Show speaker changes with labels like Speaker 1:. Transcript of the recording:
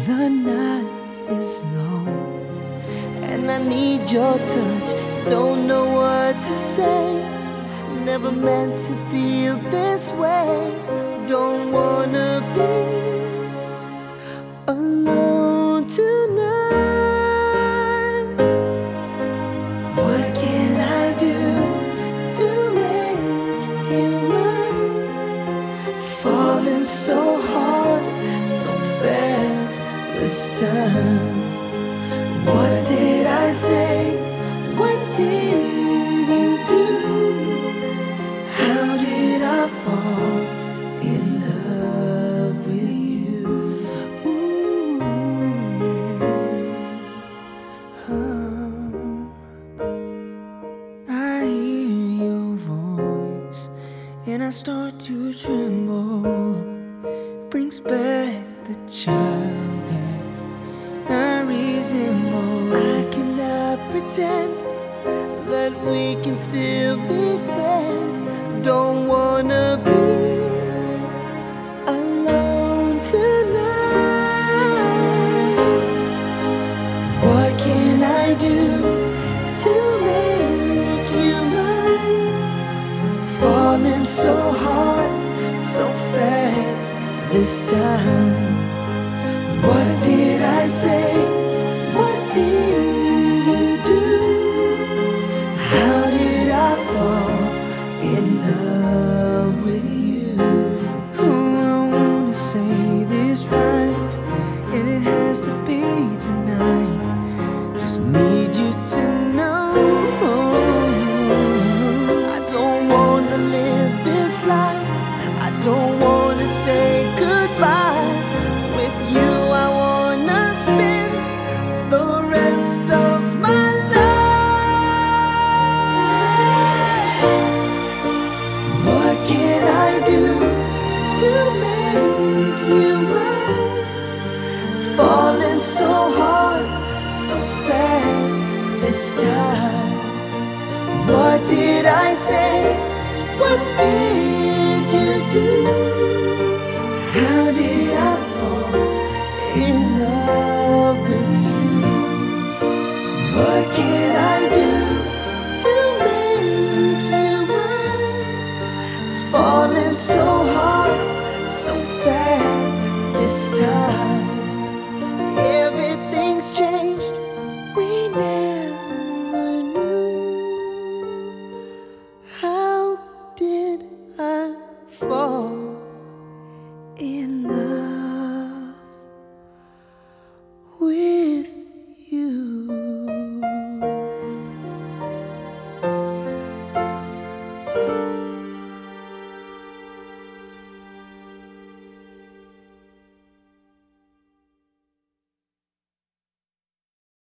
Speaker 1: The night is long and I need your touch. Don't know what to say. Never meant to feel this way. Don't wanna be alone tonight. What can I do to make you mine? Falling so hard, so fast this time. What did I say? What did you do? How did I fall in love with you? Ooh, yeah. I hear your voice and I start to tremble. Brings back the child that I resemble. I cannot pretend that we can still be friends. Don't wanna be alone tonight. What can I do to make you mine? Falling so hard, so fast this time. What did I say? What did you do? How did I fall in love with you? Oh, I wanna say this right, and it has to be tonight. Just need you to know I don't wanna live this life. I don't wanna say goodbye. With you I wanna spend the rest of my life. What can I do to make you mine? Falling so hard, so fast this time. What did I say? What did you do? How did I fall in love with you? What can I do to make you mine? Falling so hard, so fast this time.